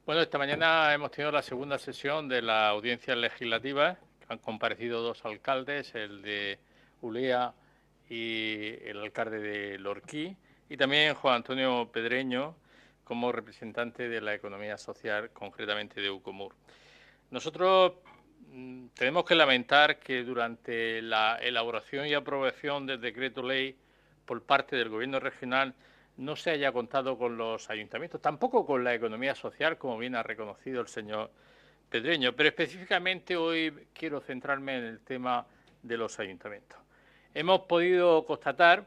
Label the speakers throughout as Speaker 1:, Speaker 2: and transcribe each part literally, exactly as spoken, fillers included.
Speaker 1: Bueno, esta mañana hemos tenido la segunda sesión de la audiencia legislativa. Han comparecido dos alcaldes, el de Ulea y el alcalde de Lorquí, y también Juan Antonio Pedreño como representante de la economía social, concretamente de Ucomur. Nosotros mm, tenemos que lamentar que durante la elaboración y aprobación del decreto ley por parte del Gobierno regional no se haya contado con los ayuntamientos, tampoco con la economía social, como bien ha reconocido el señor Pedreño, pero específicamente hoy quiero centrarme en el tema de los ayuntamientos. Hemos podido constatar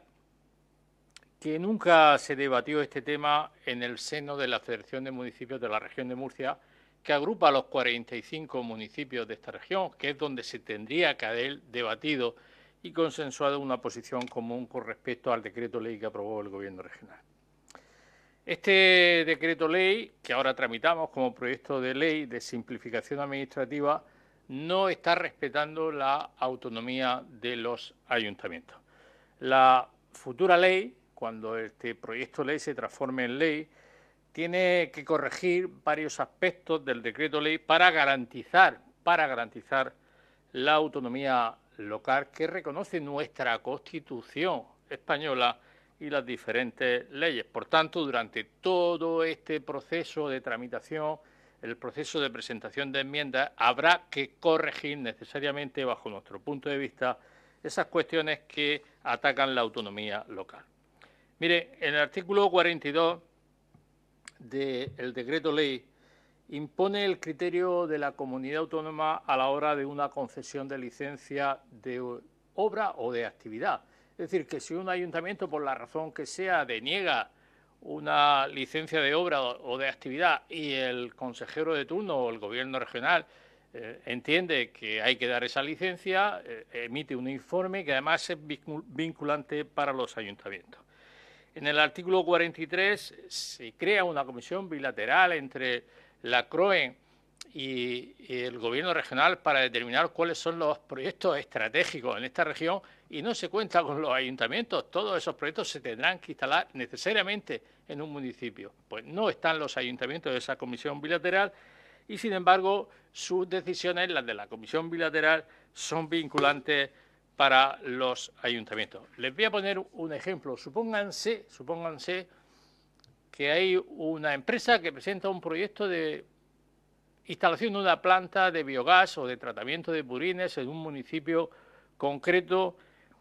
Speaker 1: que nunca se debatió este tema en el seno de la Federación de Municipios de la región de Murcia, que agrupa a los cuarenta y cinco municipios de esta región, que es donde se tendría que haber debatido y consensuado una posición común con respecto al decreto ley que aprobó el Gobierno regional. Este decreto ley, que ahora tramitamos como proyecto de ley de simplificación administrativa, no está respetando la autonomía de los ayuntamientos. La futura ley, cuando este proyecto de ley se transforme en ley, tiene que corregir varios aspectos del decreto ley para garantizar, para garantizar la autonomía local que reconoce nuestra Constitución española y las diferentes leyes. Por tanto, durante todo este proceso de tramitación, el proceso de presentación de enmiendas, habrá que corregir necesariamente, bajo nuestro punto de vista, esas cuestiones que atacan la autonomía local. Mire, en el artículo cuarenta y dos del decreto ley impone el criterio de la comunidad autónoma a la hora de una concesión de licencia de obra o de actividad. Es decir, que si un ayuntamiento, por la razón que sea, deniega una licencia de obra o de actividad y el consejero de turno o el gobierno regional eh, entiende que hay que dar esa licencia, eh, emite un informe que además es vinculante para los ayuntamientos. En el artículo cuarenta y tres se crea una comisión bilateral entre la C R O E y, y el Gobierno regional para determinar cuáles son los proyectos estratégicos en esta región y no se cuenta con los ayuntamientos. Todos esos proyectos se tendrán que instalar necesariamente en un municipio. Pues no están los ayuntamientos de esa comisión bilateral y, sin embargo, sus decisiones, las de la comisión bilateral, son vinculantes para los ayuntamientos. Les voy a poner un ejemplo. Supónganse, supónganse que hay una empresa que presenta un proyecto de instalación de una planta de biogás o de tratamiento de purines en un municipio concreto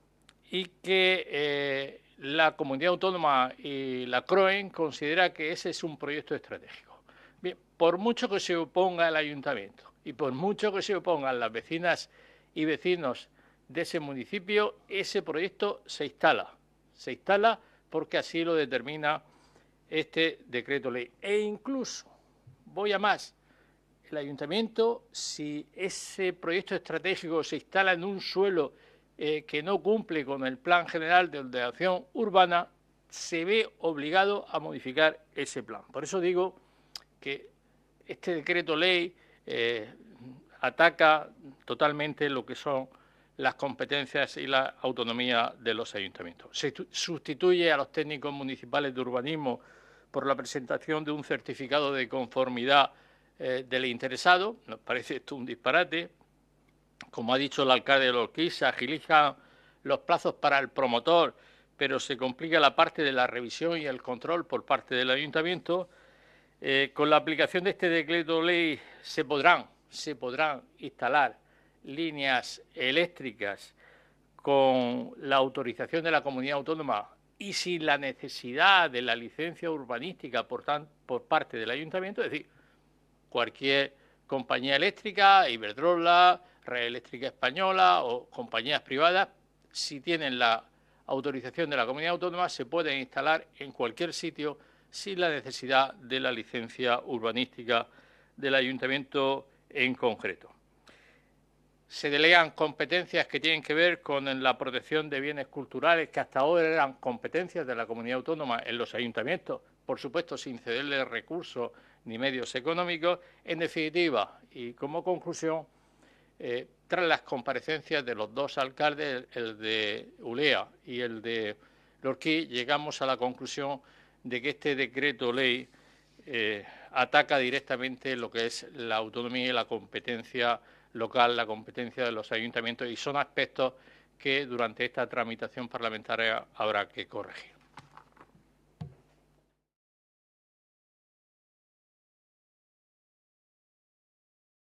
Speaker 1: y que eh, la comunidad autónoma y la C R O E considera que ese es un proyecto estratégico. Bien, por mucho que se oponga el ayuntamiento y por mucho que se opongan las vecinas y vecinos de ese municipio, ese proyecto se instala. Se instala porque así lo determina este decreto ley. E incluso, voy a más, el ayuntamiento, si ese proyecto estratégico se instala en un suelo eh, que no cumple con el Plan General de Ordenación Urbana, se ve obligado a modificar ese plan. Por eso digo que este decreto ley eh, ataca totalmente lo que son las competencias y la autonomía de los ayuntamientos. Se sustituye a los técnicos municipales de urbanismo por la presentación de un certificado de conformidad eh, del interesado. Nos parece esto un disparate. Como ha dicho el alcalde de Lorquí, se agilizan los plazos para el promotor, pero se complica la parte de la revisión y el control por parte del ayuntamiento. Eh, con la aplicación de este decreto ley se podrán, se podrán instalar líneas eléctricas con la autorización de la comunidad autónoma y sin la necesidad de la licencia urbanística por, tan, por parte del ayuntamiento, es decir, cualquier compañía eléctrica, Iberdrola, Red Eléctrica Española o compañías privadas, si tienen la autorización de la comunidad autónoma, se pueden instalar en cualquier sitio sin la necesidad de la licencia urbanística del ayuntamiento en concreto. Se delegan competencias que tienen que ver con la protección de bienes culturales, que hasta ahora eran competencias de la comunidad autónoma en los ayuntamientos, por supuesto sin cederle recursos ni medios económicos. En definitiva, y como conclusión, eh, tras las comparecencias de los dos alcaldes, el de Ulea y el de Lorquí, llegamos a la conclusión de que este decreto ley eh, ataca directamente lo que es la autonomía y la competencia local, la competencia de los ayuntamientos, y son aspectos que durante esta tramitación parlamentaria habrá que corregir.